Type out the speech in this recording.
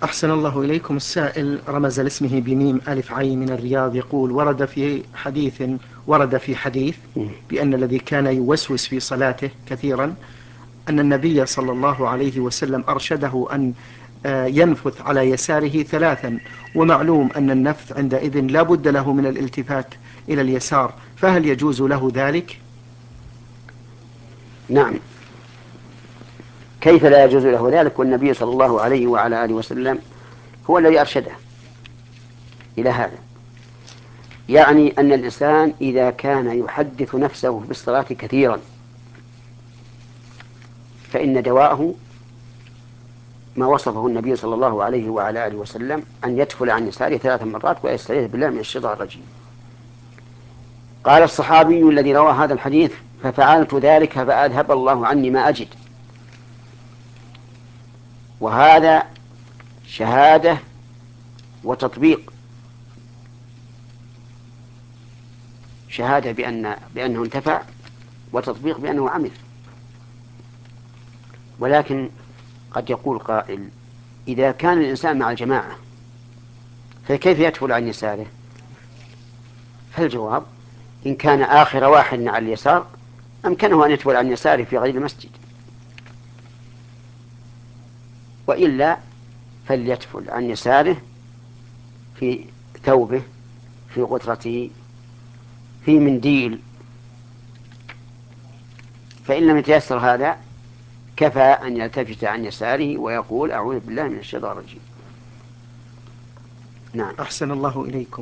أحسن الله إليكم. السائل رمز لاسمه بميم ألف عين من الرياض، يقول: ورد في حديث بأن الذي كان يوسوس في صلاته كثيرا أن النبي صلى الله عليه وسلم أرشده أن ينفث على يساره ثلاثا، ومعلوم أن النفث عندئذ لا بد له من الالتفات إلى اليسار، فهل يجوز له ذلك؟ نعم، كيف لا يجوز له ذلك والنبي صلى الله عليه وعلى آله وسلم هو الذي أرشده إلى هذا؟ يعني أن الإنسان إذا كان يحدث نفسه بالصلاة كثيرا فإن دواءه ما وصفه النبي صلى الله عليه وعلى آله وسلم، أن يدخل عن يساره 3 مرات ويستعيذ بالله من الشيطان الرجيم. قال الصحابي الذي روى هذا الحديث: ففعلت ذلك فأذهب الله عني ما أجد. وهذا شهادة وتطبيق، شهادة بأنه انتفع، وتطبيق بأنه عمل. ولكن قد يقول قائل: إذا كان الإنسان مع الجماعة فكيف يدخل عن يساره؟ فالجواب: إن كان آخر واحد على اليسار أمكنه أن يدخل عن يساره في غير المسجد، وإلا فليدخل عن يساره في ثوبه، في غترته، في منديل. فإن لم يتيسر هذا كفى أن يلتفت عن يساره ويقول: أعوذ بالله من الشيطان الرجيم. نعم. أحسن الله إليكم.